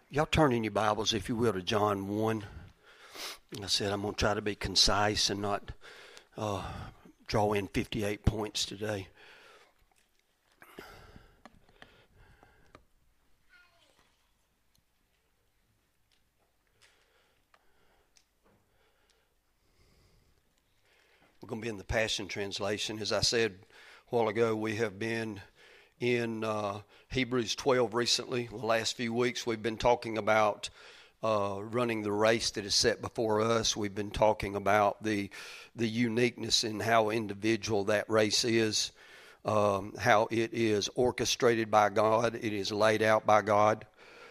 Y'all turn in your Bibles, if you will, to John 1. I said I'm going to try to be concise and not draw in 58 points today. We're going to be in the Passion Translation. As I said a while ago, we have been in Hebrews 12 recently. The last few weeks we've been talking about running the race that is set before us. We've been talking about the uniqueness in how individual that race is, how it is orchestrated by God, it is laid out by God,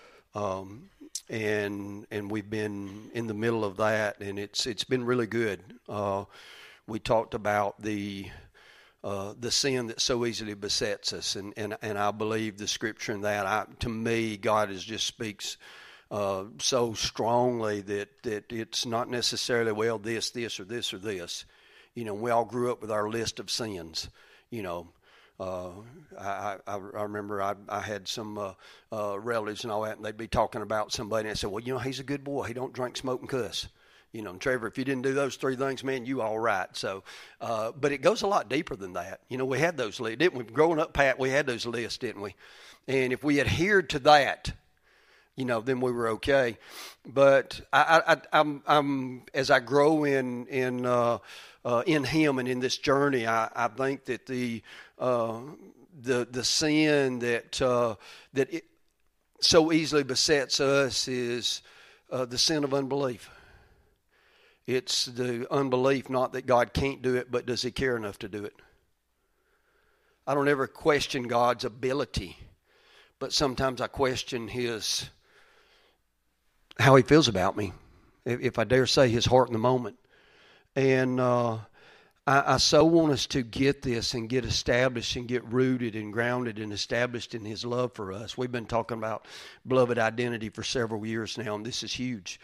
and we've been in the middle of that, and it's been really good. We talked about the sin that so easily besets us, and I believe the scripture in that. To me, God just speaks so strongly that it's not necessarily, well, this, or this, or this. You know, we all grew up with our list of sins. You know, I remember I had some relatives and all that, and they'd be talking about somebody, and I said, well, you know, he's a good boy. He don't drink, smoke, and cuss. You know, Trevor, if you didn't do those three things, man, you all right. So, but it goes a lot deeper than that. You know, we had those lists, didn't we? Growing up, Pat, we had those lists, didn't we? And if we adhered to that, you know, then we were okay. But I'm as I grow in Him and in this journey, I think that the sin that it so easily besets us is the sin of unbelief. It's the unbelief, not that God can't do it, but does He care enough to do it? I don't ever question God's ability, but sometimes I question how He feels about me, if I dare say His heart in the moment. And I so want us to get this and get established and get rooted and grounded and established in His love for us. We've been talking about beloved identity for several years now, and this is huge.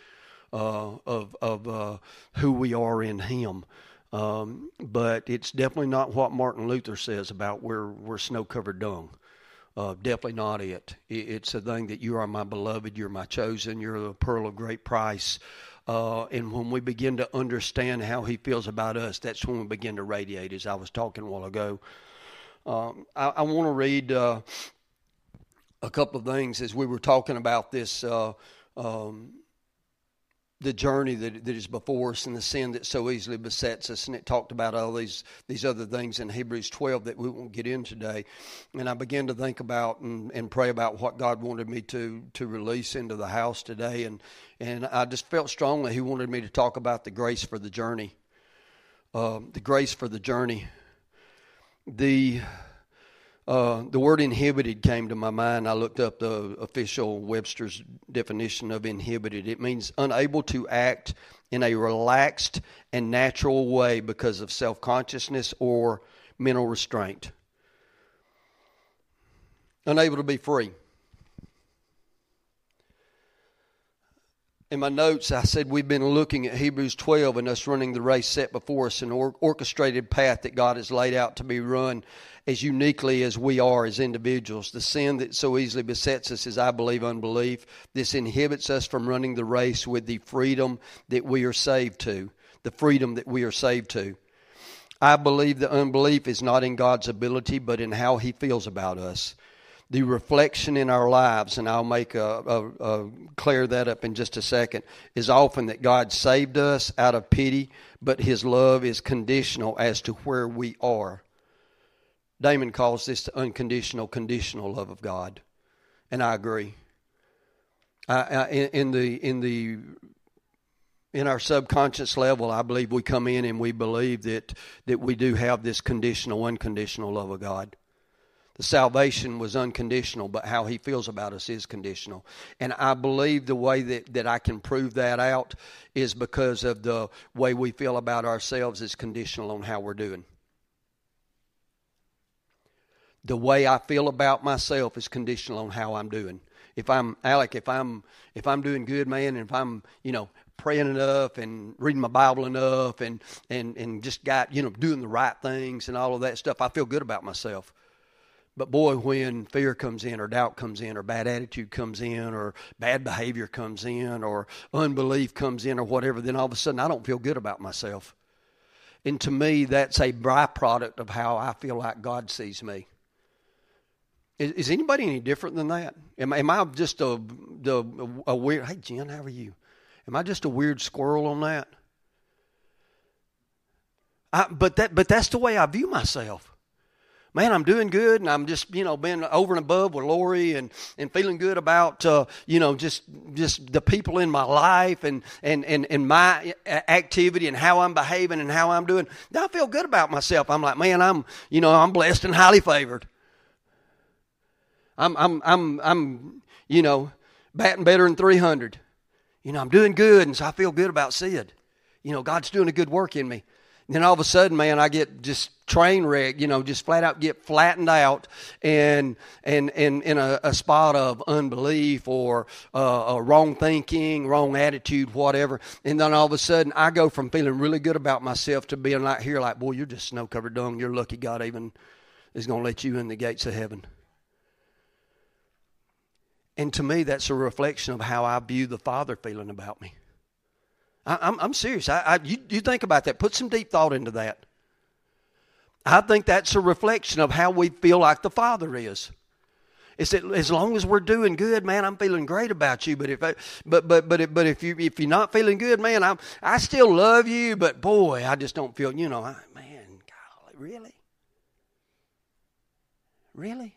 Of who we are in Him, but it's definitely not what Martin Luther says about we're snow-covered dung. Definitely not it. It's a thing that you are my beloved, you're my chosen, you're the pearl of great price. And when we begin to understand how He feels about us, that's when we begin to radiate, as I was talking a while ago. I want to read a couple of things as we were talking about this. The journey that is before us and the sin that so easily besets us. And it talked about all these other things in Hebrews 12 that we won't get in today. And I began to think about and pray about what God wanted me to release into the house today. And I just felt strongly He wanted me to talk about the grace for the journey. The grace for the journey. The word inhibited came to my mind. I looked up the official Webster's definition of inhibited. It means unable to act in a relaxed and natural way because of self-consciousness or mental restraint. Unable to be free. In my notes, I said we've been looking at Hebrews 12 and us running the race set before us, an orchestrated path that God has laid out to be run as uniquely as we are as individuals. The sin that so easily besets us is, I believe, unbelief. This inhibits us from running the race with the freedom that we are saved to. The freedom that we are saved to. I believe that unbelief is not in God's ability, but in how He feels about us. The reflection in our lives, and I'll make clear that up in just a second, is often that God saved us out of pity, but His love is conditional as to where we are. Damon calls this the unconditional, conditional love of God, and I agree. In our subconscious level, I believe we come in and we believe that we do have this conditional, unconditional love of God. The salvation was unconditional, but how He feels about us is conditional. And I believe the way that I can prove that out is because of the way we feel about ourselves is conditional on how we're doing. The way I feel about myself is conditional on how I'm doing. If I'm doing good, man, and if I'm, praying enough and reading my Bible enough and just got, doing the right things and all of that stuff, I feel good about myself. But boy, when fear comes in or doubt comes in or bad attitude comes in or bad behavior comes in or unbelief comes in or whatever, then all of a sudden I don't feel good about myself. And to me, that's a byproduct of how I feel like God sees me. Is anybody any different than that? Am I just a weird, hey Jen, how are you? Am I just a weird squirrel on that? But that's the way I view myself. Man, I'm doing good, and I'm just, being over and above with Lori and feeling good about, just the people in my life and my activity and how I'm behaving and how I'm doing. Now I feel good about myself. I'm like, man, I'm blessed and highly favored. I'm batting better than 300. I'm doing good, and so I feel good about Sid. God's doing a good work in me. And then all of a sudden, man, I get just train wrecked, just flat out get flattened out and in a spot of unbelief or wrong thinking, wrong attitude, whatever. And then all of a sudden, I go from feeling really good about myself to being like here, like, boy, you're just snow-covered dung. You're lucky God even is going to let you in the gates of heaven. And to me, that's a reflection of how I view the Father feeling about me. I'm serious. You think about that. Put some deep thought into that. I think that's a reflection of how we feel like the Father is. It's that as long as we're doing good, man, I'm feeling great about you. But if you're not feeling good, man, I still love you. But boy, I just don't feel. Man, golly, really.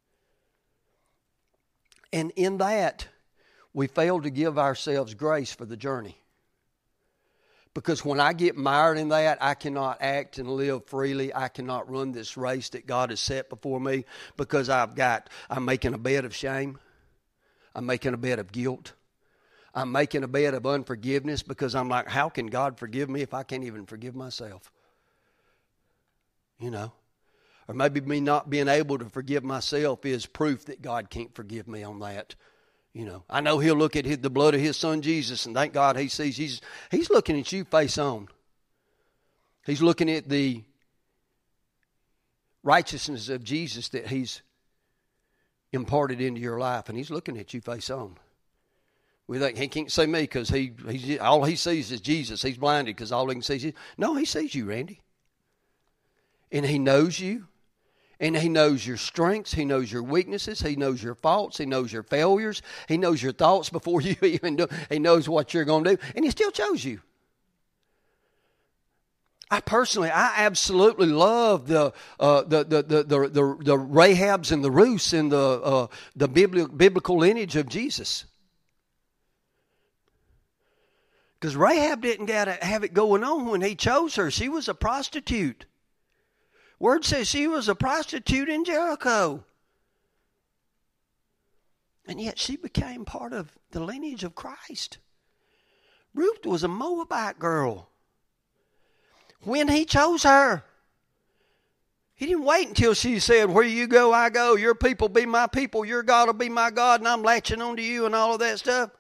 And in that, we fail to give ourselves grace for the journey. Because when I get mired in that, I cannot act and live freely. I cannot run this race that God has set before me because I'm making a bed of shame. I'm making a bed of guilt. I'm making a bed of unforgiveness because I'm like, how can God forgive me if I can't even forgive myself? Or maybe me not being able to forgive myself is proof that God can't forgive me on that. I know He'll look at the blood of His Son Jesus, and thank God He sees Jesus. He's looking at you face on. He's looking at the righteousness of Jesus that He's imparted into your life, and He's looking at you face on. We think He can't see me because all He sees is Jesus. He's blinded because all He can see is Jesus. No, He sees you, Randy. And He knows you. And He knows your strengths. He knows your weaknesses. He knows your faults. He knows your failures. He knows your thoughts before you even do. He knows what you're going to do. And He still chose you. I absolutely love the Rahabs and the Ruths in the biblical lineage of Jesus. Because Rahab didn't have it going on when He chose her. She was a prostitute. Word says she was a prostitute in Jericho. And yet she became part of the lineage of Christ. Ruth was a Moabite girl. When He chose her, He didn't wait until she said, where you go, I go. Your people be my people. Your God will be my God. And I'm latching on to you and all of that stuff.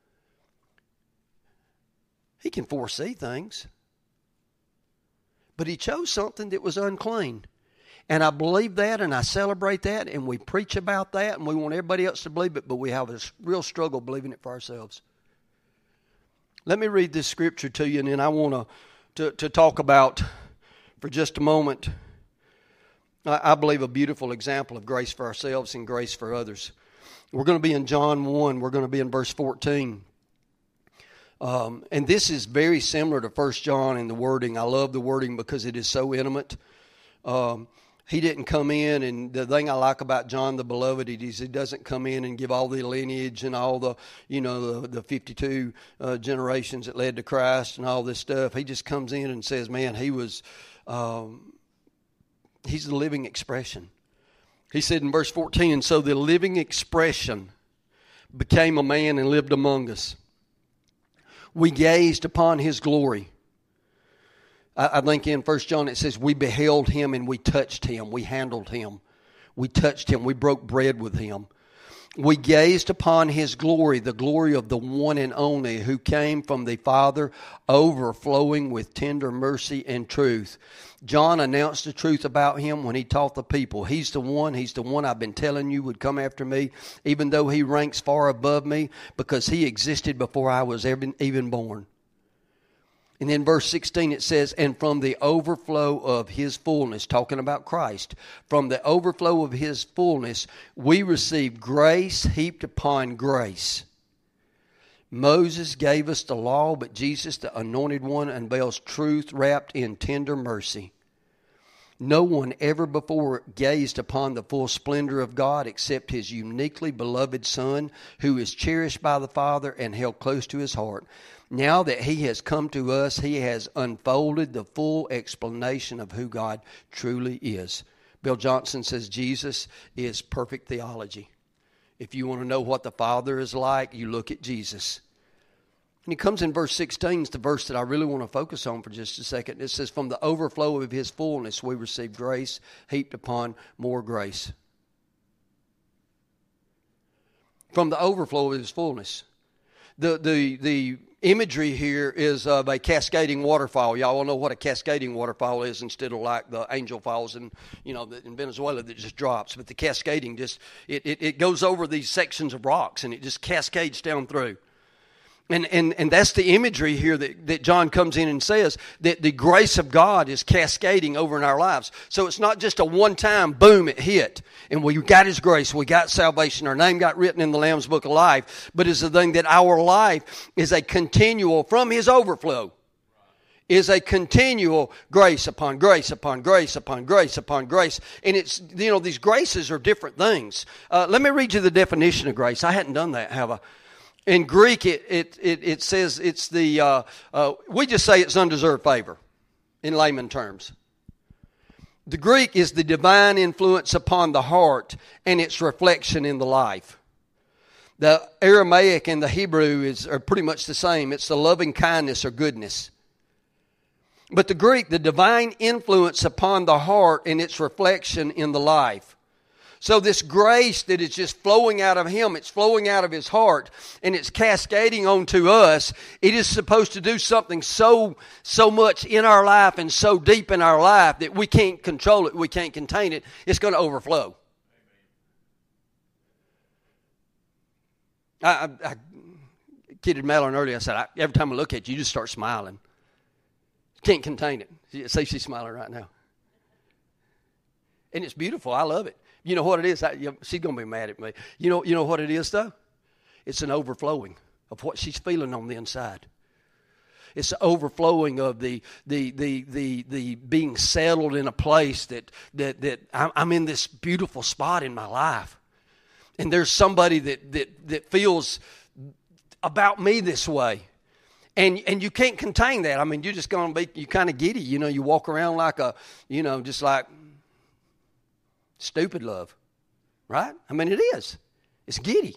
He can foresee things. But He chose something that was unclean. And I believe that, and I celebrate that, and we preach about that, and we want everybody else to believe it, but we have a real struggle believing it for ourselves. Let me read this scripture to you, and then I want to talk about, for just a moment, I believe a beautiful example of grace for ourselves and grace for others. We're going to be in John 1. We're going to be in verse 14. And this is very similar to 1 John in the wording. I love the wording because it is so intimate. He didn't come in, and the thing I like about John the Beloved is he doesn't come in and give all the lineage and all the, the 52 generations that led to Christ and all this stuff. He just comes in and says, man, he's the living expression. He said in verse 14, and so the living expression became a man and lived among us. We gazed upon His glory. I think in 1 John it says, we beheld Him and we touched Him. We handled Him. We touched Him. We broke bread with Him. We gazed upon his glory, the glory of the one and only who came from the Father, overflowing with tender mercy and truth. John announced the truth about him when he taught the people. He's the one I've been telling you would come after me, even though he ranks far above me, because he existed before I was even born. And then verse 16 it says, and from the overflow of his fullness, talking about Christ, from the overflow of his fullness, we receive grace heaped upon grace. Moses gave us the law, but Jesus, the anointed one, unveils truth wrapped in tender mercy. No one ever before gazed upon the full splendor of God except his uniquely beloved Son, who is cherished by the Father and held close to his heart. Now that he has come to us, he has unfolded the full explanation of who God truly is. Bill Johnson says Jesus is perfect theology. If you want to know what the Father is like, you look at Jesus. And he comes in verse 16, it's the verse that I really want to focus on for just a second. It says, from the overflow of his fullness we receive grace heaped upon more grace. From the overflow of his fullness. The imagery here is of a cascading waterfall. Y'all all know what a cascading waterfall is, instead of like the Angel Falls in Venezuela that just drops. But the cascading it goes over these sections of rocks and it just cascades down through. And that's the imagery here that John comes in and says that the grace of God is cascading over in our lives. So it's not just a one-time boom, it hit. And we got his grace, we got salvation, our name got written in the Lamb's Book of Life. But it's the thing that our life is a continual, from his overflow, is a continual grace upon grace upon grace upon grace upon grace. And it's, these graces are different things. Let me read you the definition of grace. I hadn't done that, have I? In Greek, it says it's the, we just say it's undeserved favor in layman terms. The Greek is the divine influence upon the heart and its reflection in the life. The Aramaic and the Hebrew are pretty much the same. It's the loving kindness or goodness. But the Greek, the divine influence upon the heart and its reflection in the life. So this grace that is just flowing out of him, it's flowing out of his heart, and it's cascading onto us. It is supposed to do something so much in our life and so deep in our life that we can't control it, we can't contain it. It's going to overflow. I kidded Madeline earlier. I said, every time I look at you, you just start smiling. Can't contain it. See, she's smiling right now. And it's beautiful. I love it. You know what it is? She's going to be mad at me. You know what it is, though? It's an overflowing of what she's feeling on the inside. It's an overflowing of the being settled in a place that I'm in this beautiful spot in my life. And there's somebody that feels about me this way. And you can't contain that. I mean, you're just going to be, you kind of giddy. You walk around like just like stupid love, right? I mean, it is. It's giddy.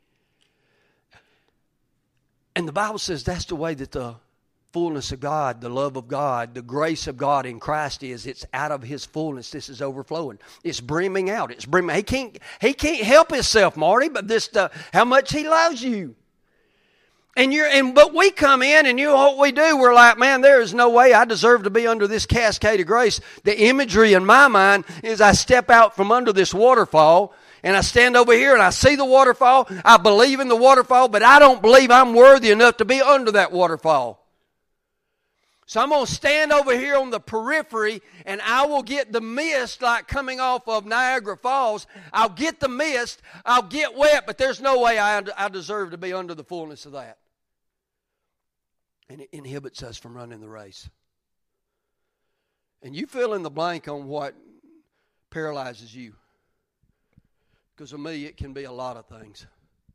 And the Bible says that's the way that the fullness of God, the love of God, the grace of God in Christ is. It's out of his fullness. This is overflowing. It's brimming out. It's brimming. He can't help himself, Marty, but how much he loves you. But we come in and what we do, we're like, man, there is no way I deserve to be under this cascade of grace. The imagery in my mind is I step out from under this waterfall and I stand over here and I see the waterfall. I believe in the waterfall, but I don't believe I'm worthy enough to be under that waterfall. So I'm going to stand over here on the periphery and I will get the mist like coming off of Niagara Falls. I'll get the mist, I'll get wet, but there's no way I deserve to be under the fullness of that. And it inhibits us from running the race. And you fill in the blank on what paralyzes you. Because for me, it can be a lot of things.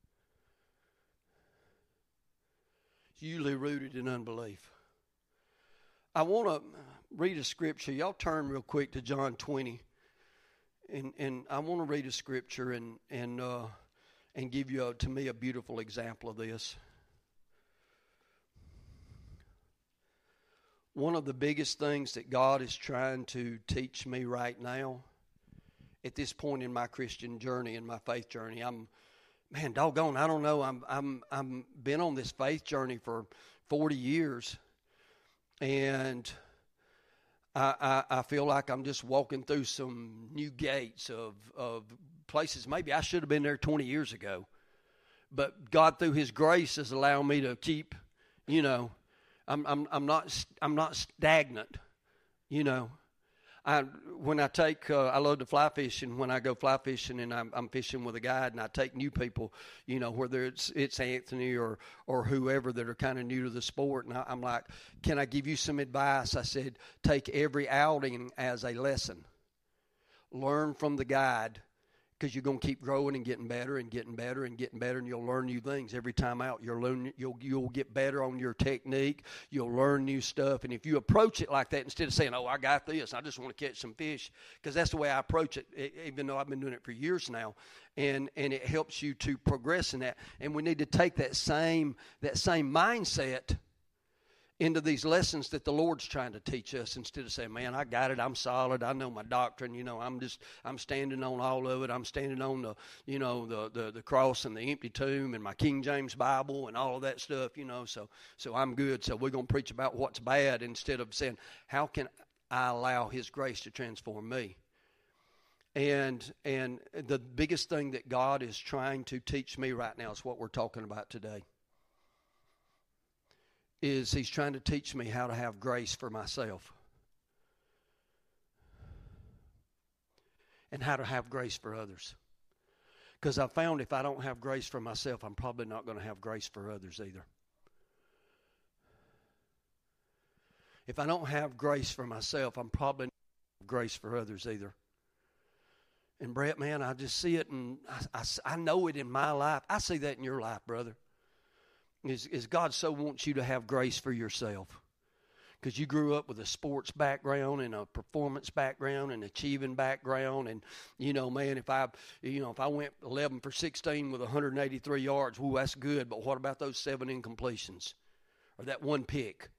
It's usually rooted in unbelief. I want to read a scripture. Y'all turn real quick to John 20. And I want to read a scripture and give you, to me, a beautiful example of this. One of the biggest things that God is trying to teach me right now, at this point in my Christian journey, in my faith journey, man, doggone, I don't know. I'm been on this faith journey for 40 years, and I feel like I'm just walking through some new gates of places. Maybe I should have been there 20 years ago, but God, through His grace, has allowed me to keep. I'm not stagnant. When I take, I love to fly fishing. When I go fly fishing and I'm fishing with a guide and I take new people, whether it's Anthony or whoever that are kind of new to the sport, and I'm like, can I give you some advice? I said, take every outing as a lesson. Learn from the guide, because you're going to keep growing and getting better and getting better and getting better, and you'll learn new things every time out. You'll get better on your technique. You'll learn new stuff, and if you approach it like that, instead of saying, "Oh, I got this, I just want to catch some fish," because that's the way I approach it. Even though I've been doing it for years now, and it helps you to progress in that. And we need to take that same mindset into these lessons that the Lord's trying to teach us, instead of saying, man, I got it, I'm solid, I know my doctrine, I'm standing on all of it, I'm standing on the cross and the empty tomb and my King James Bible and all of that stuff, so I'm good, so we're going to preach about what's bad, instead of saying, how can I allow His grace to transform me? And the biggest thing that God is trying to teach me right now is what we're talking about today. Is He's trying to teach me how to have grace for myself and how to have grace for others. Because I found if I don't have grace for myself, I'm probably not going to have grace for others either. If I don't have grace for myself, I'm probably not going to have grace for others either. And Brett, man, I just see it, and I know it in my life. I see that in your life, brother. Is God so wants you to have grace for yourself, because you grew up with a sports background and a performance background and achieving background, and man, if I went 11 for 16 with 183 yards, whoo, that's good. But what about those 7 incompletions or that one pick?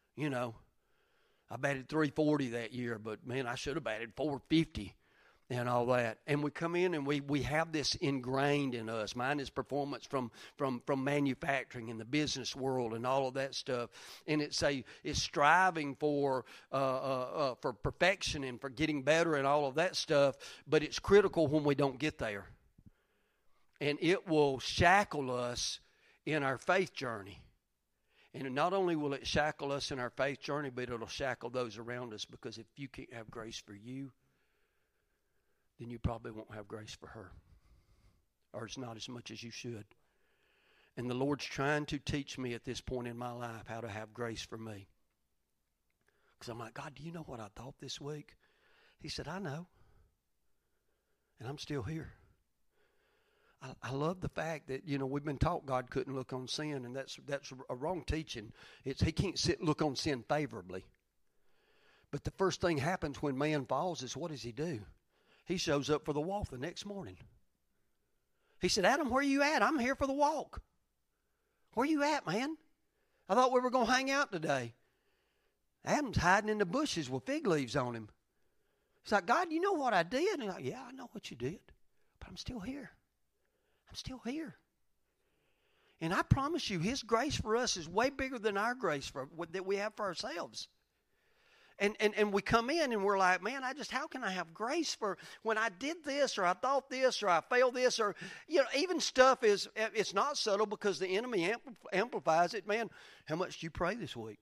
I batted 340 that year, but man, I should have batted 450. And all that, and we come in and we have this ingrained in us. Mine is performance from manufacturing and the business world and all of that stuff. And it's striving for perfection and for getting better and all of that stuff. But it's critical when we don't get there, and it will shackle us in our faith journey. And not only will it shackle us in our faith journey, but it'll shackle those around us, because if you can't have grace for you, then you probably won't have grace for her, or it's not as much as you should. And the Lord's trying to teach me at this point in my life how to have grace for me. Because I'm like, God, do you know what I thought this week? He said, I know. And I'm still here. I love the fact that, we've been taught God couldn't look on sin, and that's a wrong teaching. He can't look on sin favorably. But the first thing happens when man falls is, what does he do? He shows up for the walk the next morning. He said, Adam, where are you at? I'm here for the walk. Where are you at, man? I thought we were going to hang out today. Adam's hiding in the bushes with fig leaves on him. He's like, God, you know what I did? And I'm like, yeah, I know what you did, but I'm still here. I'm still here. And I promise you, His grace for us is way bigger than our grace that we have for ourselves. And we come in and we're like, man, how can I have grace for when I did this, or I thought this, or I failed this, or, even stuff it's not subtle, because the enemy amplifies it. Man, how much do you pray this week?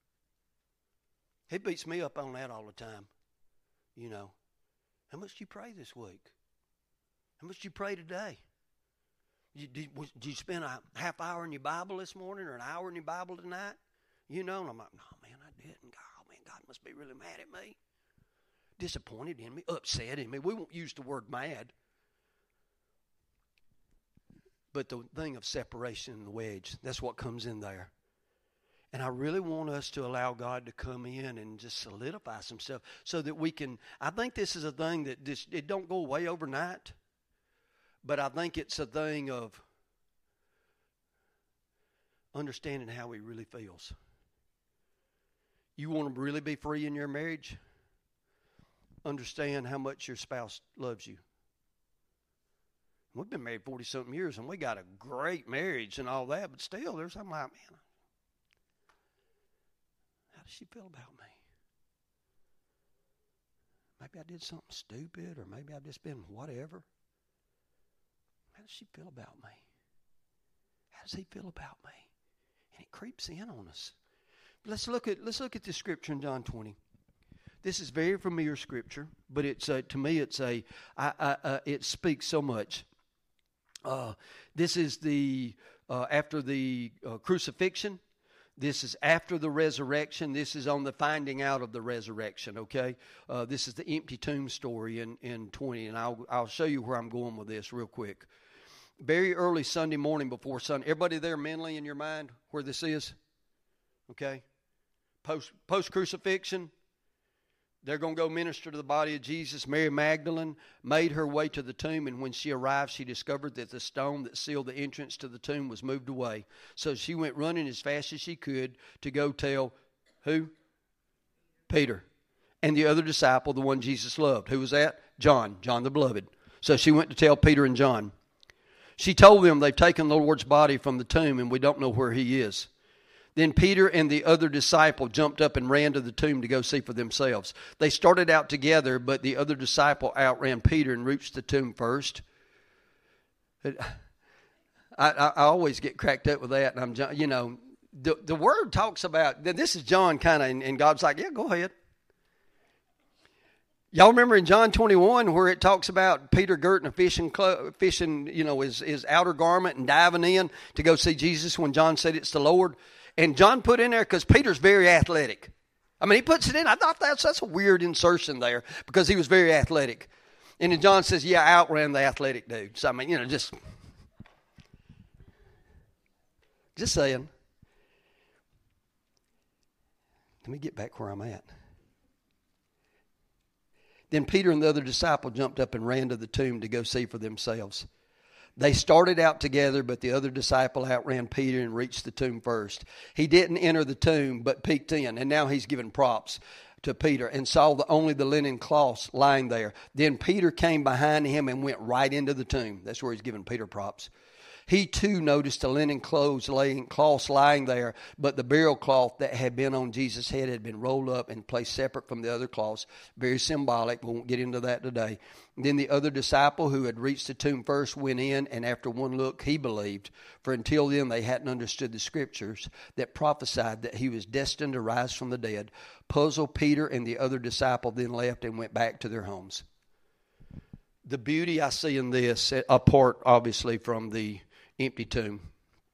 He beats me up on that all the time. How much do you pray this week? How much do you pray today? Did you spend a half hour in your Bible this morning, or an hour in your Bible tonight? And I'm like, no, man, I didn't. God must be really mad at me, disappointed in me, upset in me. We won't use the word mad. But the thing of separation and the wedge, that's what comes in there. And I really want us to allow God to come in and just solidify some stuff so that we can, I think this is a thing that it don't go away overnight, but I think it's a thing of understanding how He really feels. You want to really be free in your marriage? Understand how much your spouse loves you. We've been married 40-something years, and we got a great marriage and all that, but still, there's something like, man, how does she feel about me? Maybe I did something stupid, or maybe I've just been whatever. How does she feel about me? How does he feel about me? And it creeps in on us. Let's look at this scripture in John 20. This is very familiar scripture, but it's to me it speaks so much. This is the after the crucifixion. This is after the resurrection. This is on the finding out of the resurrection. Okay, this is the empty tomb story in 20, and I'll show you where I'm going with this real quick. Very early Sunday morning before Sunday. Everybody there mentally in your mind where this is? Okay, post crucifixion. They're going to go minister to the body of Jesus. Mary Magdalene made her way to the tomb, and when she arrived, she discovered that the stone that sealed the entrance to the tomb was moved away. So she went running as fast as she could to go tell who? Peter. And the other disciple, the one Jesus loved. Who was that? John the beloved. So she went to tell Peter and John. She told them they've taken the Lord's body from the tomb, and we don't know where he is. Then Peter and the other disciple jumped up and ran to the tomb to go see for themselves. They started out together, but the other disciple outran Peter and reached the tomb first. I always get cracked up with that, and the word talks about, this is John kind of, and God's like, yeah, go ahead. Y'all remember in John 21 where it talks about Peter girt in a fishing, his outer garment and diving in to go see Jesus when John said it's the Lord. And John put in there because Peter's very athletic. I mean, he puts it in. I thought that's a weird insertion there because he was very athletic. And then John says, yeah, I outran the athletic dude. So, I mean, just saying. Let me get back where I'm at. Then Peter and the other disciple jumped up and ran to the tomb to go see for themselves. They started out together, but the other disciple outran Peter and reached the tomb first. He didn't enter the tomb, but peeked in, and now he's giving props to Peter, and saw only the linen cloths lying there. Then Peter came behind him and went right into the tomb. That's where he's giving Peter props. He too noticed the linen cloths lying there, but the burial cloth that had been on Jesus' head had been rolled up and placed separate from the other cloths. Very symbolic. We won't get into that today. Then the other disciple who had reached the tomb first went in, and after one look he believed. For until then they hadn't understood the scriptures that prophesied that he was destined to rise from the dead. Puzzled, Peter and the other disciple then left and went back to their homes. The beauty I see in this, apart obviously from the empty tomb,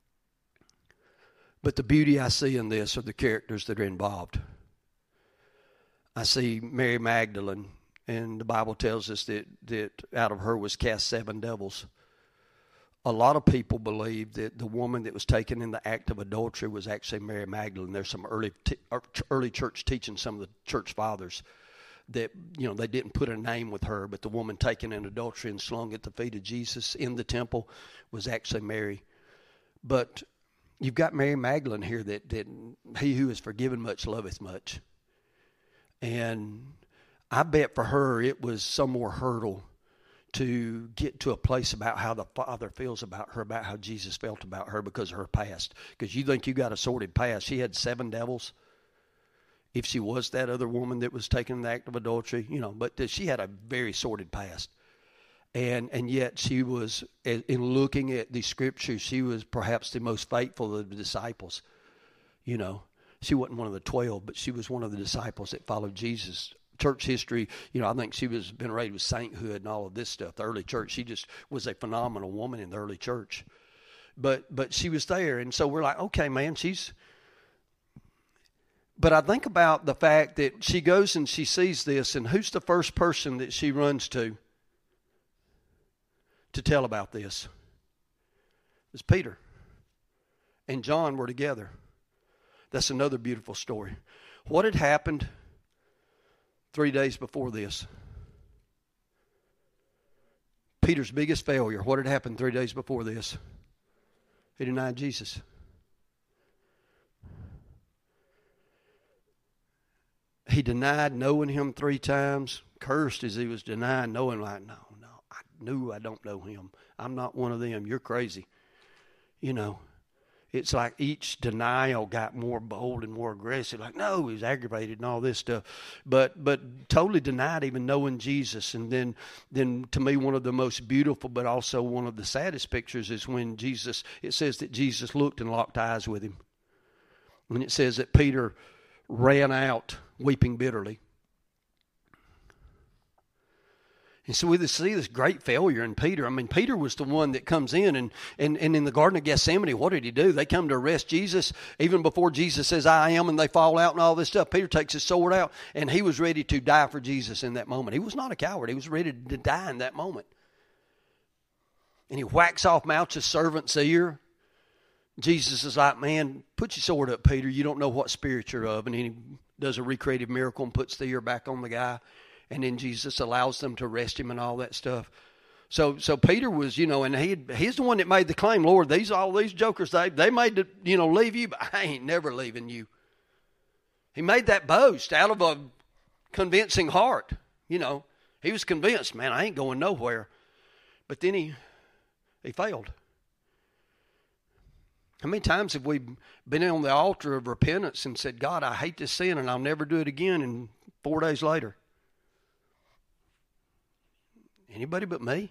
but the beauty I see in this are the characters that are involved. I see Mary Magdalene, and the Bible tells us that out of her was cast 7 devils. A lot of people believe that the woman that was taken in the act of adultery was actually Mary Magdalene. There's some early church teaching, some of the church fathers, that they didn't put a name with her, but the woman taken in adultery and slung at the feet of Jesus in the temple was actually Mary. But you've got Mary Magdalene here that he who is forgiven much loveth much. And I bet for her it was some more hurdle to get to a place about how the Father feels about her, about how Jesus felt about her because of her past. Because you think you got a sordid past. She had 7 devils. If she was that other woman that was taken in the act of adultery, but she had a very sordid past. And yet she was, in looking at the scriptures, she was perhaps the most faithful of the disciples. She wasn't one of the 12, but she was one of the disciples that followed Jesus. Church history, I think she was been raised with sainthood and all of this stuff. The early church, she just was a phenomenal woman in the early church. But she was there, and so we're like, okay, man, But I think about the fact that she goes and she sees this, and who's the first person that she runs to tell about this? It's Peter. And John were together. That's another beautiful story. What had happened 3 days before this? Peter's biggest failure. What had happened 3 days before this? He denied Jesus. He denied knowing him 3 times, cursed as he was denying knowing, like, no, no, I don't know him. I'm not one of them. You're crazy. You know, it's like each denial got more bold and more aggressive. Like, no, he's aggravated and all this stuff. But totally denied even knowing Jesus. And then to me, one of the most beautiful but also one of the saddest pictures is when Jesus, it says that Jesus looked and locked eyes with him. And it says that Peter ran out weeping bitterly. And so we see this great failure in Peter. I mean, Peter was the one that comes in, and in the Garden of Gethsemane, what did he do? They come to arrest Jesus even before Jesus says, I am, and they fall out and all this stuff. Peter takes his sword out, and he was ready to die for Jesus in that moment. He was not a coward. He was ready to die in that moment. And he whacks off Malchus' servant's ear. Jesus is like, man, put your sword up, Peter. You don't know what spirit you're of. And then he does a recreative miracle and puts the ear back on the guy. And then Jesus allows them to arrest him and all that stuff. So Peter was, and he's the one that made the claim, Lord, all these jokers, they made to, leave you, but I ain't never leaving you. He made that boast out of a convincing heart. He was convinced, man, I ain't going nowhere. But then he failed. How many times have we been on the altar of repentance and said, God, I hate this sin and I'll never do it again, and 4 days later? Anybody but me?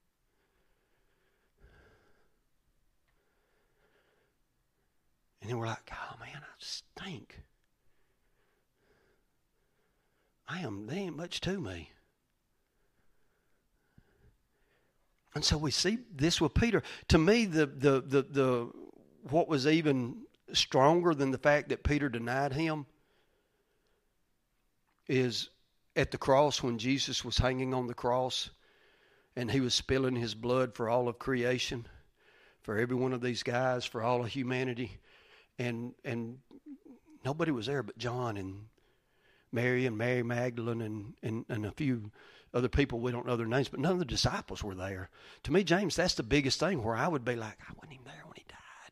And then we're like, oh man, I stink. They ain't much to me. And so we see this with Peter. To me, the what was even stronger than the fact that Peter denied him is at the cross, when Jesus was hanging on the cross and he was spilling his blood for all of creation, for every one of these guys, for all of humanity. And nobody was there but John and Mary Magdalene and a few other people, we don't know their names, but none of the disciples were there. To me, James, that's the biggest thing, where I would be like, I wasn't even there when he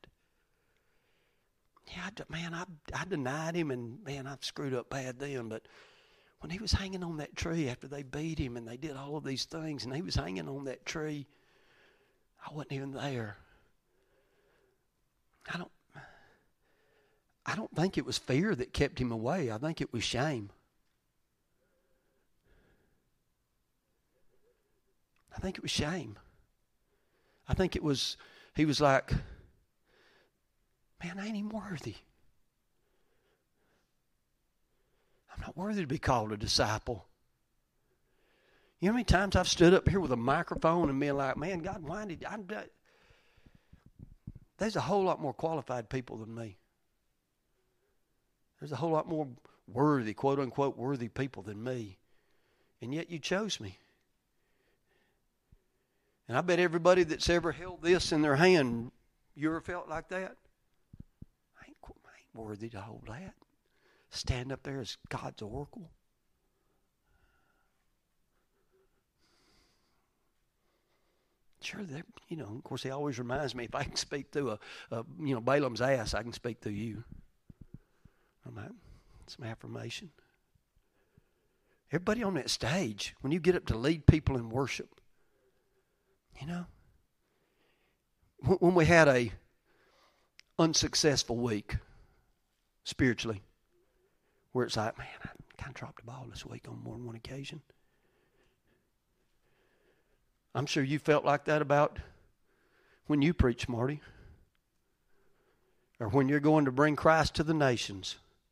died. Yeah, I denied him, and man, I've screwed up bad then, but when he was hanging on that tree after they beat him and they did all of these things, and he was hanging on that tree, I wasn't even there. I don't think it was fear that kept him away. I think it was shame. I think it was shame. I think he was like, man, I ain't even worthy. I'm not worthy to be called a disciple. You know how many times I've stood up here with a microphone and been like, man, God, why did I? There's a whole lot more qualified people than me. There's a whole lot more worthy, quote unquote, worthy people than me. And yet you chose me. And I bet everybody that's ever held this in their hand, you ever felt like that? I ain't worthy to hold that. Stand up there as God's oracle. Sure, of course, he always reminds me, if I can speak through Balaam's ass, I can speak through you. I'm like, some affirmation. Everybody on that stage, when you get up to lead people in worship, when we had a unsuccessful week spiritually, where it's like, man, I kind of dropped the ball this week on more than one occasion. I'm sure you felt like that about when you preach, Marty, or when you're going to bring Christ to the nations.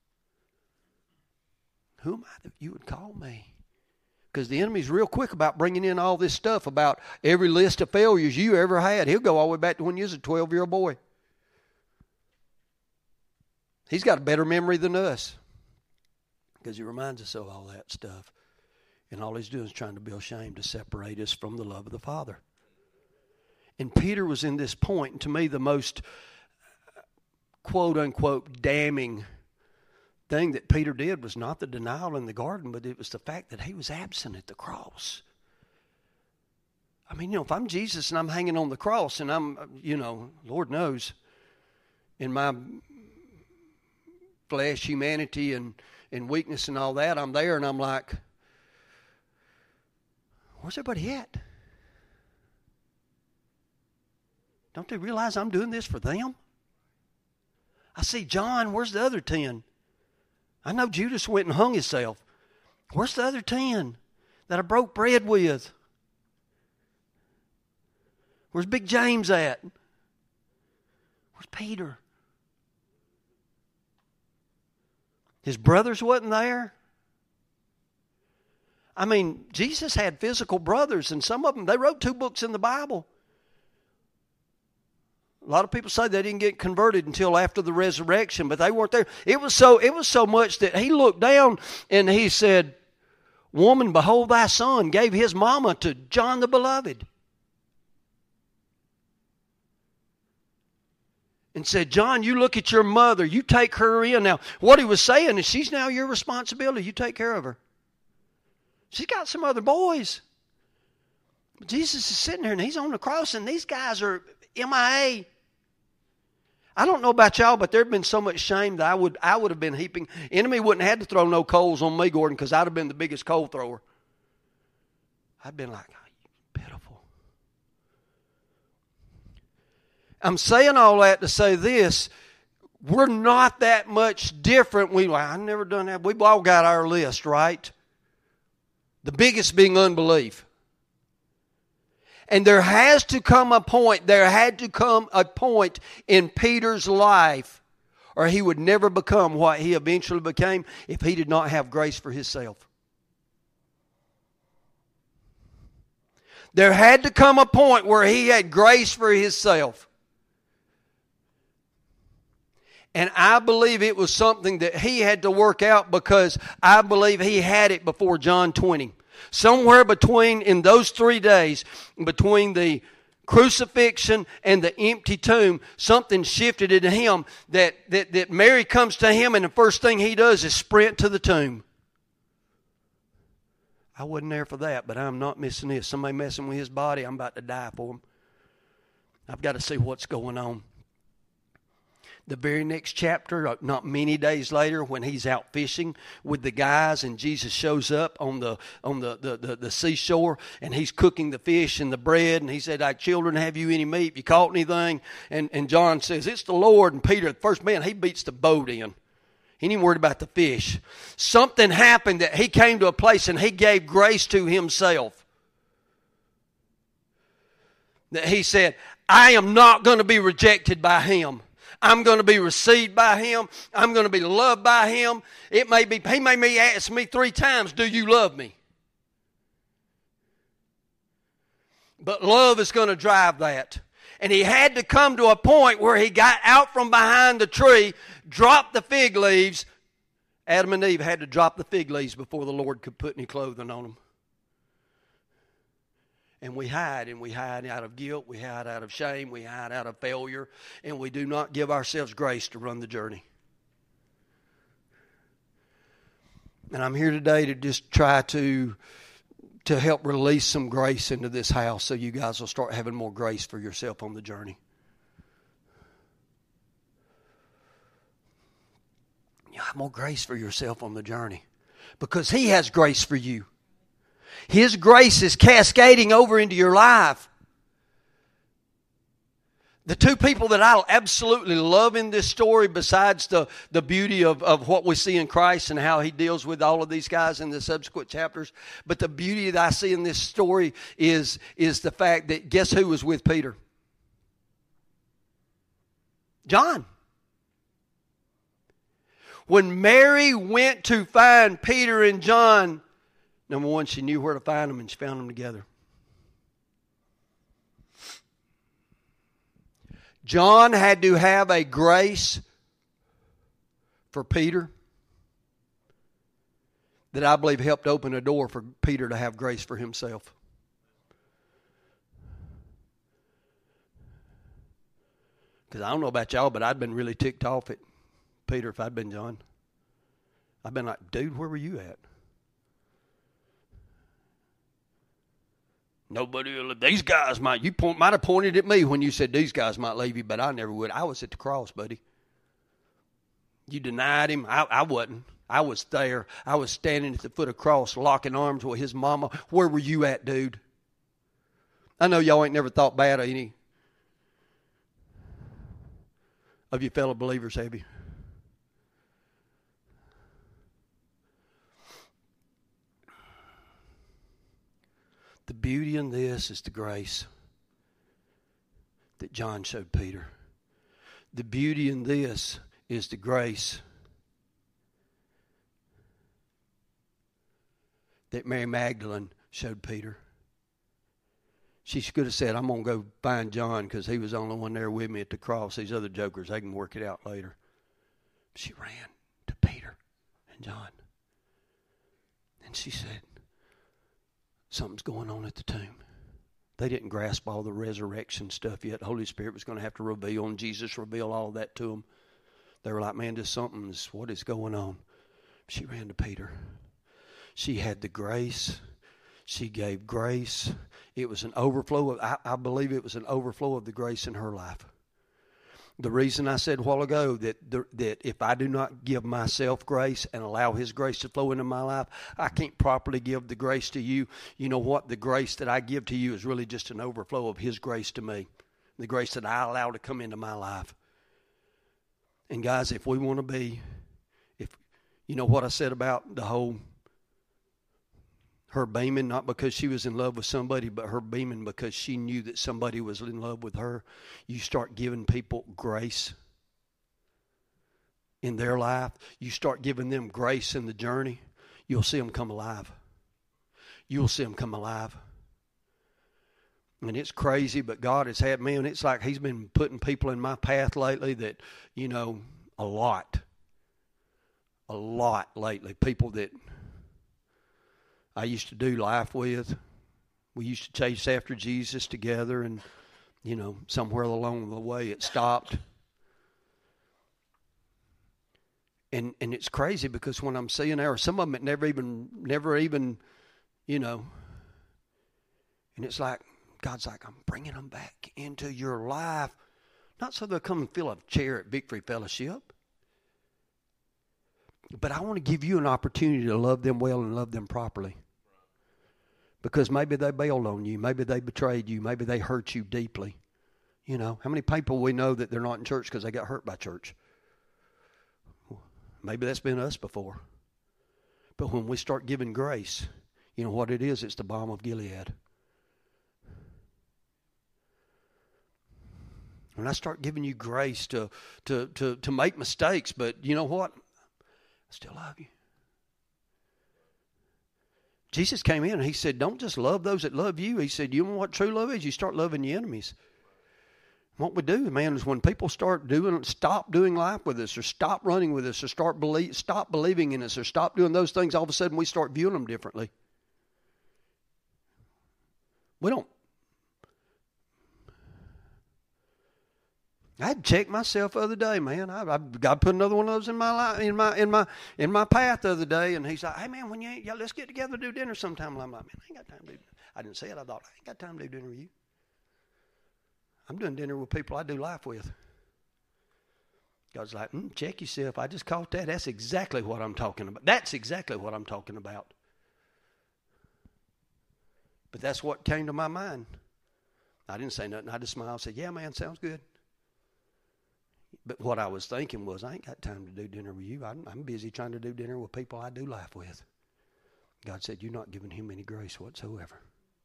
Who am I that you would call me? Because the enemy's real quick about bringing in all this stuff about every list of failures you ever had. He'll go all the way back to when you was a 12-year-old boy. He's got a better memory than us, because he reminds us of all that stuff. And all he's doing is trying to build shame to separate us from the love of the Father. And Peter was in this point, and to me the most quote-unquote damning thing that Peter did was not the denial in the garden, but it was the fact that he was absent at the cross. I mean, if I'm Jesus and I'm hanging on the cross and I'm, Lord knows, in my flesh, humanity, and weakness and all that, I'm there and I'm like, where's everybody at? Don't they realize I'm doing this for them? I see John, where's the other 10? I know Judas went and hung himself. Where's the other 10 that I broke bread with? Where's Big James at? Where's Peter? His brothers wasn't there. I mean, Jesus had physical brothers, and some of them, they wrote 2 books in the Bible. A lot of people say they didn't get converted until after the resurrection, but they weren't there. It was so much that he looked down and he said, "Woman, behold thy son," gave his mama to John the Beloved. And said, "John, you look at your mother. You take her in." Now, what he was saying is, she's now your responsibility. You take care of her. She's got some other boys. But Jesus is sitting there and he's on the cross and these guys are MIA. I don't know about y'all, but there'd been so much shame that I would have been heaping. Enemy wouldn't have had to throw no coals on me, Gordon, because I'd have been the biggest coal thrower. I'd been like, "Oh, you pitiful." I'm saying all that to say this. We're not that much different. I've never done that. We've all got our list, right? The biggest being unbelief. And there had to come a point in Peter's life, or he would never become what he eventually became if he did not have grace for himself. There had to come a point where he had grace for himself. And I believe it was something that he had to work out, because I believe he had it before John 20. Somewhere in those 3 days, between the crucifixion and the empty tomb, something shifted in him that Mary comes to him and the first thing he does is sprint to the tomb. I wasn't there for that, but I'm not missing this. Somebody messing with his body, I'm about to die for him. I've got to see what's going on. The very next chapter, not many days later, when he's out fishing with the guys and Jesus shows up on the seashore and he's cooking the fish and the bread, and he said, "Children, have you any meat? You caught anything?" And John says, "It's the Lord." And Peter, the first man, he beats the boat in. He ain't even worried about the fish. Something happened that he came to a place and he gave grace to himself. That he said, "I am not going to be rejected by him. I'm going to be received by him. I'm going to be loved by him. He may ask me 3 times, 'Do you love me?' But love is going to drive that." And he had to come to a point where he got out from behind the tree, dropped the fig leaves. Adam and Eve had to drop the fig leaves before the Lord could put any clothing on them. And we hide out of guilt, we hide out of shame, we hide out of failure, and we do not give ourselves grace to run the journey. And I'm here today to just try to help release some grace into this house so you guys will start having more grace for yourself on the journey. You have more grace for yourself on the journey because he has grace for you. His grace is cascading over into your life. The 2 people that I absolutely love in this story, besides the beauty of what we see in Christ and how he deals with all of these guys in the subsequent chapters, but the beauty that I see in this story is the fact that guess who was with Peter? John. When Mary went to find Peter and John, number one, she knew where to find them, and she found them together. John had to have a grace for Peter that I believe helped open a door for Peter to have grace for himself. Because I don't know about y'all, but I'd been really ticked off at Peter if I'd been John. I'd been like, "Dude, where were you at? Nobody, these guys might have pointed at me when you said these guys might leave you, but I never would. I was at the cross, buddy. You denied him. I wasn't. I was there. I was standing at the foot of the cross, locking arms with his mama. Where were you at, dude? I know y'all ain't never thought bad of any of your fellow believers, have you? The beauty in this is the grace that John showed Peter. The beauty in this is the grace that Mary Magdalene showed Peter. She could have said, I'm going to go find John because he was the only one there with me at the cross. These other jokers, they can work it out later. She ran to Peter and John. And she said, something's going on at the tomb. They didn't grasp all the resurrection stuff yet. The Holy Spirit was going to have to reveal, and Jesus revealed all that to them. They were like, man, what is going on? She ran to Peter. She had the grace. She gave grace. It was an overflow of, I believe it was an overflow of the grace in her life. The reason I said a while ago that if I do not give myself grace and allow His grace to flow into my life, I can't properly give the grace to you. You know what? The grace that I give to you is really just an overflow of His grace to me. The grace that I allow to come into my life. And guys, if we want to be, you know what I said about the whole, her beaming, not because she was in love with somebody, but her beaming because she knew that somebody was in love with her. You start giving people grace in their life. You start giving them grace in the journey. You'll see them come alive. You'll see them come alive. And it's crazy, but God has had me, and it's like He's been putting people in my path lately that, you know, a lot lately. People that I used to do life with. We used to chase after Jesus together, and, you know, somewhere along the way it stopped. And it's crazy because when I'm seeing there, some of them never even, you know, and it's like, God's like, I'm bringing them back into your life. Not so they'll come and fill a chair at Victory Fellowship, but I want to give you an opportunity to love them well and love them properly. Because maybe they bailed on you. Maybe they betrayed you. Maybe they hurt you deeply. You know, how many people we know that they're not in church because they got hurt by church? Maybe that's been us before. But when we start giving grace, you know what it is? It's the balm of Gilead. When I start giving you grace to make mistakes, but you know what? I still love you. Jesus came in and He said, don't just love those that love you. He said, you know what true love is? You start loving your enemies. What we do, man, is when people stop doing life with us, or stop running with us, or stop believing in us, or stop doing those things, all of a sudden we start viewing them differently. We don't. I had to check myself the other day, man. I got to put another one of those in my life, in my path the other day. And he's like, "Hey, man, let's get together and do dinner sometime." I'm like, "Man, I ain't got time to do." I didn't say it. I thought, I ain't got time to do dinner with you. I'm doing dinner with people I do life with. God's like, check yourself. I just caught that. That's exactly what I'm talking about. That's exactly what I'm talking about. But that's what came to my mind. I didn't say nothing. I just smiled and said, "Yeah, man, sounds good." But what I was thinking was, I ain't got time to do dinner with you. I'm busy trying to do dinner with people I do life with. God said, you're not giving him any grace whatsoever.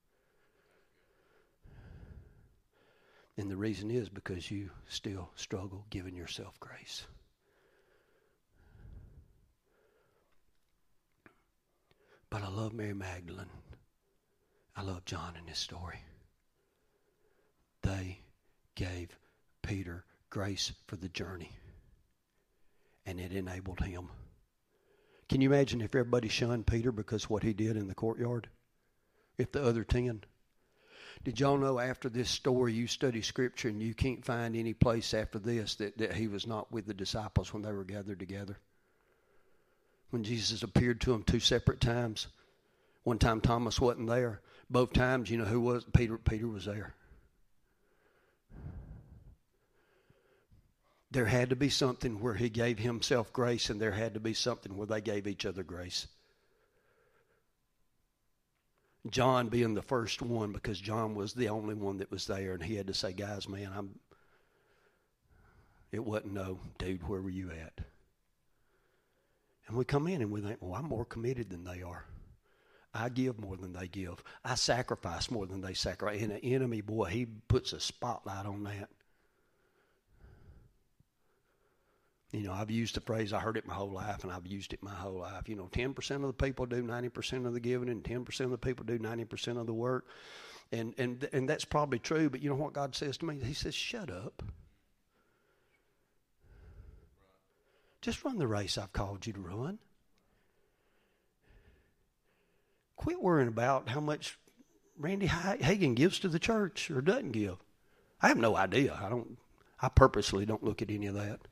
And the reason is because you still struggle giving yourself grace. But I love Mary Magdalene. I love John in this story. They gave Peter grace for the journey, and it enabled him. Can you imagine if everybody shunned Peter because what he did in the courtyard? If the other 10? Did y'all know after this story, you study Scripture and you can't find any place after this that he was not with the disciples when they were gathered together? When Jesus appeared to them 2 separate times. One time Thomas wasn't there. Both times, you know who was? Peter was there. There had to be something where he gave himself grace, and there had to be something where they gave each other grace. John being the first one, because John was the only one that was there, and he had to say, guys, man, It wasn't no, dude, where were you at? And we come in and we think, well, I'm more committed than they are. I give more than they give. I sacrifice more than they sacrifice. And the enemy, boy, he puts a spotlight on that. You know, I've used the phrase, I heard it my whole life, and I've used it my whole life. You know, 10% of the people do 90% of the giving, and 10% of the people do 90% of the work. And that's probably true, but you know what God says to me? He says, shut up. Just run the race I've called you to run. Quit worrying about how much Randy Hagan gives to the church or doesn't give. I have no idea. I purposely don't look at any of that.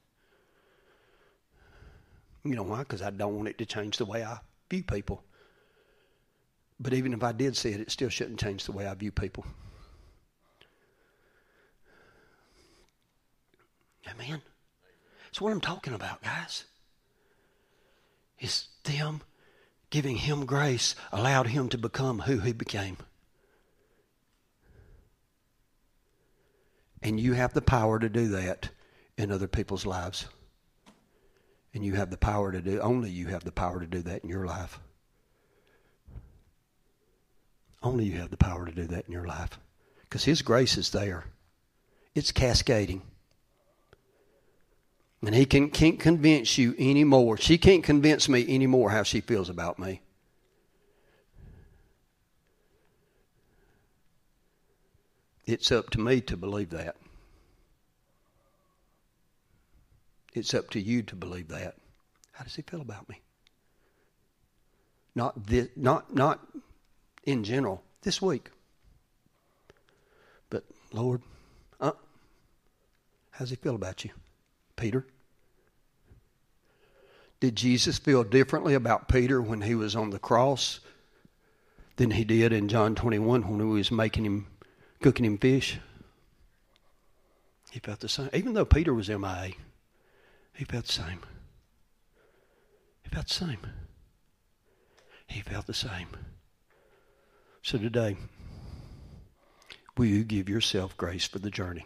You know why? Because I don't want it to change the way I view people. But even if I did see it, it still shouldn't change the way I view people. Amen. That's what I'm talking about, guys. It's them giving him grace allowed him to become who he became. And you have the power to do that in other people's lives. And you have the power to do, only you have the power to do that in your life. Only you have the power to do that in your life. Because his grace is there. It's cascading. And he can't convince you anymore. She can't convince me anymore how she feels about me. It's up to me to believe that. It's up to you to believe that. How does he feel about me? Not in general, this week. But Lord, how does he feel about you? Peter? Did Jesus feel differently about Peter when he was on the cross than he did in John 21 when he was cooking him fish? He felt the same. Even though Peter was MIA, he felt the same. He felt the same. He felt the same. So today, will you give yourself grace for the journey?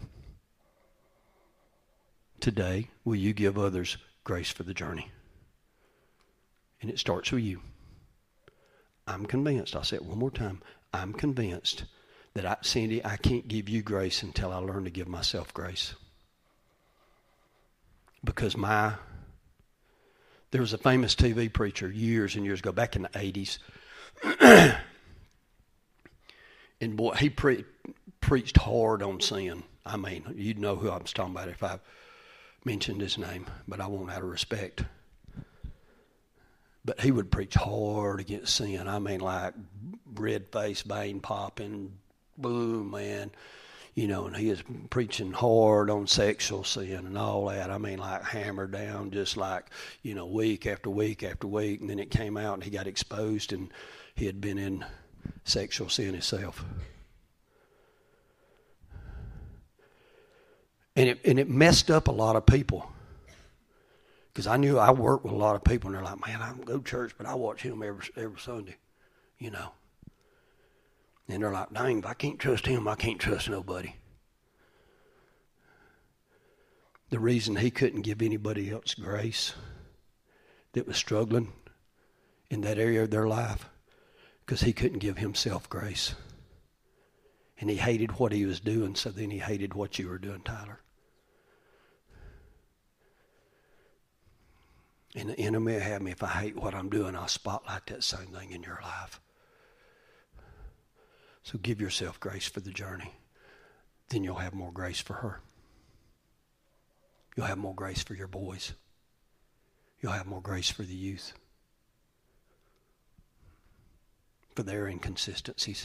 Today, will you give others grace for the journey? And it starts with you. I'm convinced, I'll say it one more time, I'm convinced that, Cindy, I can't give you grace until I learn to give myself grace. Because there was a famous TV preacher years and years ago, back in the 80s, and boy, he preached hard on sin. I mean, you'd know who I was talking about if I mentioned his name, but I won't out of respect. But he would preach hard against sin. I mean, like red face, vein popping, boom, man. You know, and he is preaching hard on sexual sin and all that. I mean, like hammered down, just like, you know, week after week after week. And then it came out and he got exposed and he had been in sexual sin himself. And it messed up a lot of people. Because I worked with a lot of people and they're like, man, I don't go to church, but I watch him every Sunday, you know. And they're like, dang, if I can't trust him, I can't trust nobody. The reason he couldn't give anybody else grace that was struggling in that area of their life, because he couldn't give himself grace. And he hated what he was doing, so then he hated what you were doing, Tyler. And the enemy will have me, if I hate what I'm doing, I'll spotlight that same thing in your life. So give yourself grace for the journey. Then you'll have more grace for her. You'll have more grace for your boys. You'll have more grace for the youth. For their inconsistencies.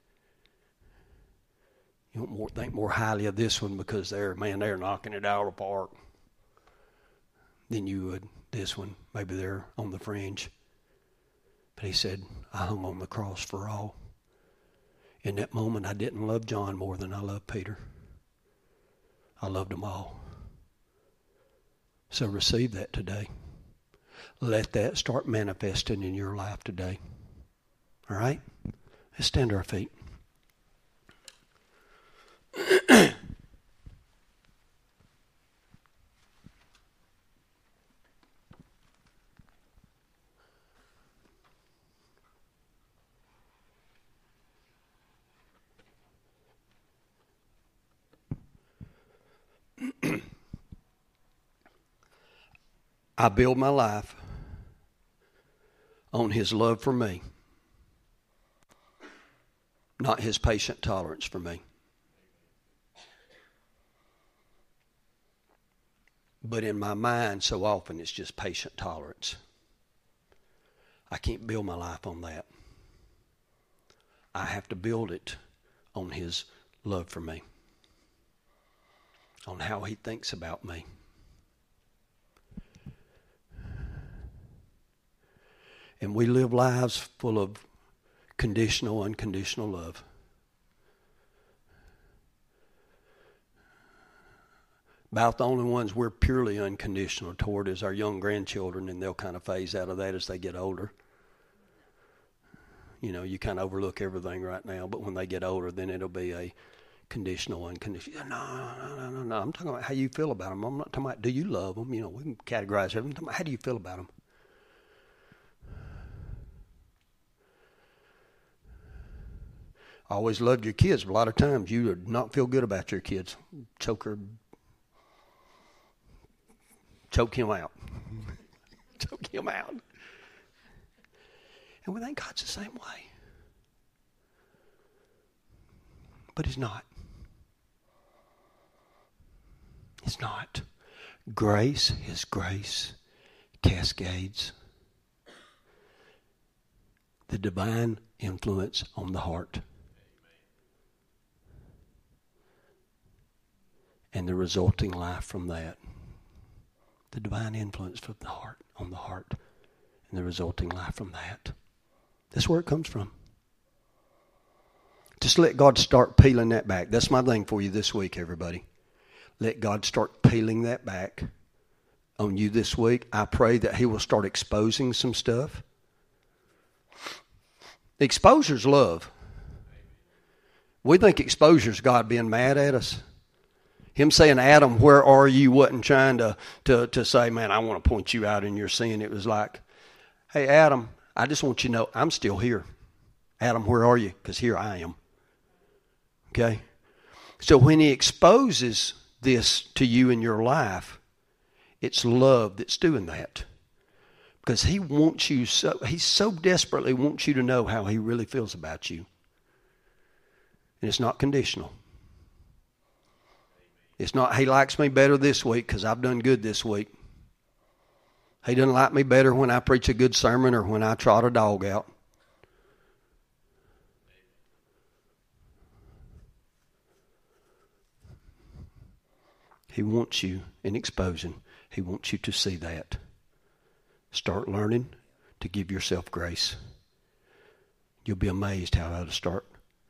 You won't think more highly of this one because they're knocking it out of the park than you would this one. Maybe they're on the fringe. But he said, I hung on the cross for all. In that moment, I didn't love John more than I loved Peter. I loved them all. So receive that today. Let that start manifesting in your life today. All right? Let's stand to our feet. I build my life on His love for me, not His patient tolerance for me. But in my mind, so often it's just patient tolerance. I can't build my life on that. I have to build it on His love for me, on how He thinks about me. And we live lives full of conditional, unconditional love. About the only ones we're purely unconditional toward is our young grandchildren, and they'll kind of phase out of that as they get older. You know, you kind of overlook everything right now, but when they get older, then it'll be a conditional, unconditional. No. I'm talking about how you feel about them. I'm not talking about do you love them. You know, we can categorize everything. I'm talking about how do you feel about them. I always loved your kids, but a lot of times you would not feel good about your kids. Choke him out. Choke him out. And we think God's the same way. But He's not. He's not. His grace cascades the divine influence on the heart. And the resulting life from that. The divine influence from the heart, on the heart, and the resulting life from that. That's where it comes from. Just let God start peeling that back. That's my thing for you this week, everybody. Let God start peeling that back on you this week. I pray that He will start exposing some stuff. Exposure's love. We think exposure's God being mad at us. Him saying, Adam, where are you? Wasn't trying to say, man, I want to point you out in your sin. It was like, hey, Adam, I just want you to know I'm still here. Adam, where are you? Because here I am. Okay? So when He exposes this to you in your life, it's love that's doing that. Because He wants you He so desperately wants you to know how He really feels about you. And it's not conditional. It's not, He likes me better this week because I've done good this week. He doesn't like me better when I preach a good sermon or when I trot a dog out. He wants you in exposing. He wants you to see that. Start learning to give yourself grace. You'll be amazed how that'll start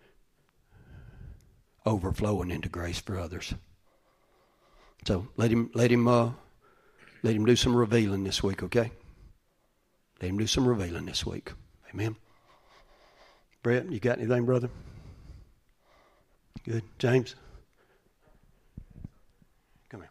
overflowing into grace for others. So let him do some revealing this week, okay? Let Him do some revealing this week. Amen. Brett, you got anything, brother? Good. James? Come here.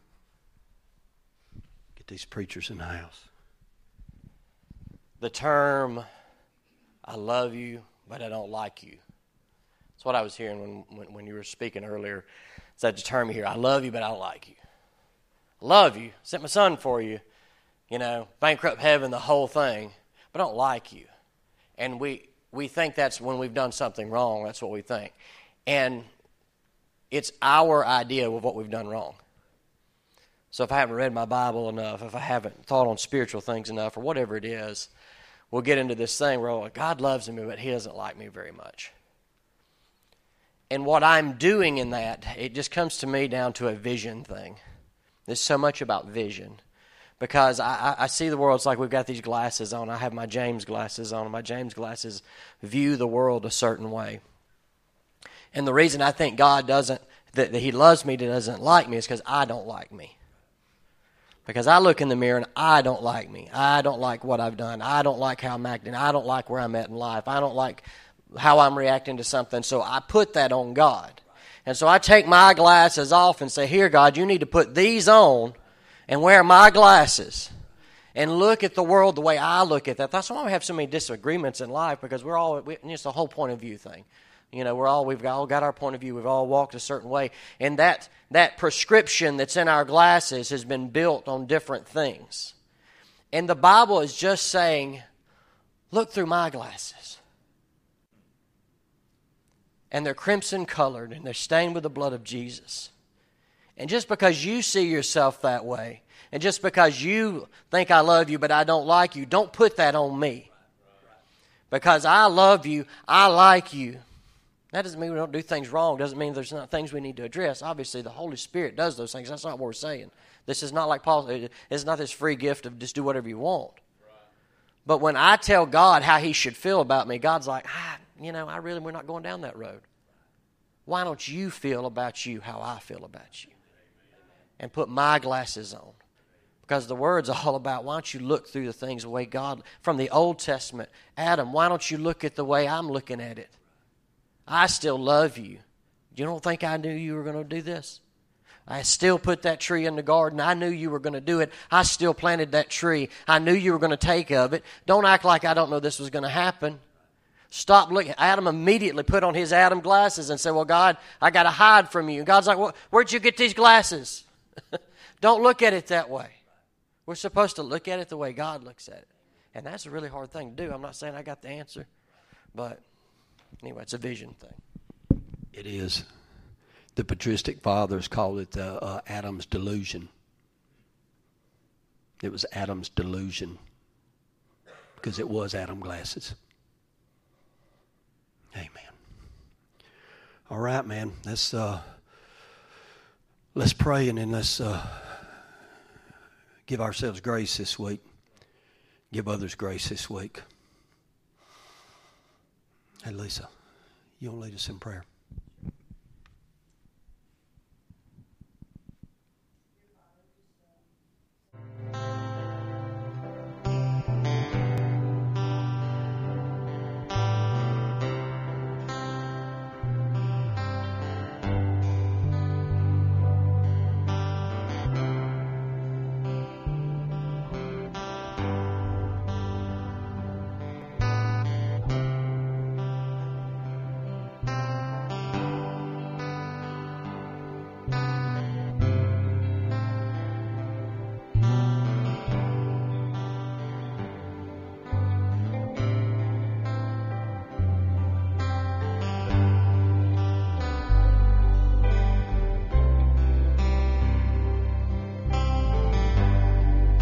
Get these preachers in the house. The term, I love you, but I don't like you. That's what I was hearing when you were speaking earlier. It's that term here, I love you, but I don't like you. I love you, sent my son for you, bankrupt heaven, the whole thing, but I don't like you. And we think that's when we've done something wrong, that's what we think. And it's our idea of what we've done wrong. So if I haven't read my Bible enough, if I haven't thought on spiritual things enough, or whatever it is, we'll get into this thing where God loves me, but He doesn't like me very much. And what I'm doing in that, it just comes to me down to a vision thing. There's so much about vision. Because I see the world, it's like we've got these glasses on. I have my James glasses on. My James glasses view the world a certain way. And the reason I think God that He loves me, doesn't like me, is because I don't like me. Because I look in the mirror and I don't like me. I don't like what I've done. I don't like how I'm acting. I don't like where I'm at in life. I don't like how I'm reacting to something. So I put that on God. And so I take my glasses off and say, here, God, you need to put these on and wear my glasses and look at the world the way I look at that. That's why we have so many disagreements in life, because it's a whole point of view thing. We've all got our point of view. We've all walked a certain way. And that prescription that's in our glasses has been built on different things. And the Bible is just saying, look through my glasses. And they're crimson colored and they're stained with the blood of Jesus. And just because you see yourself that way, and just because you think I love you but I don't like you, don't put that on me. Because I love you, I like you. That doesn't mean we don't do things wrong. Doesn't mean there's not things we need to address. Obviously, the Holy Spirit does those things. That's not what we're saying. This is not like Paul. It's not this free gift of just do whatever you want. But when I tell God how He should feel about me, God's like, we're not going down that road. Why don't you feel about you how I feel about you? And put my glasses on. Because the Word's all about, why don't you look through the things the way God, from the Old Testament, Adam, why don't you look at the way I'm looking at it? I still love you. You don't think I knew you were going to do this? I still put that tree in the garden. I knew you were going to do it. I still planted that tree. I knew you were going to take of it. Don't act like I don't know this was going to happen. Stop looking. Adam immediately put on his Adam glasses and said, well, God, I got to hide from you. And God's like, well, where'd you get these glasses? Don't look at it that way. We're supposed to look at it the way God looks at it. And that's a really hard thing to do. I'm not saying I got the answer. But anyway, it's a vision thing. It is. The patristic fathers called it Adam's delusion. It was Adam's delusion because it was Adam glasses. Amen. All right, man. Let's pray and then let's give ourselves grace this week. Give others grace this week. Hey, Lisa, you want to lead us in prayer?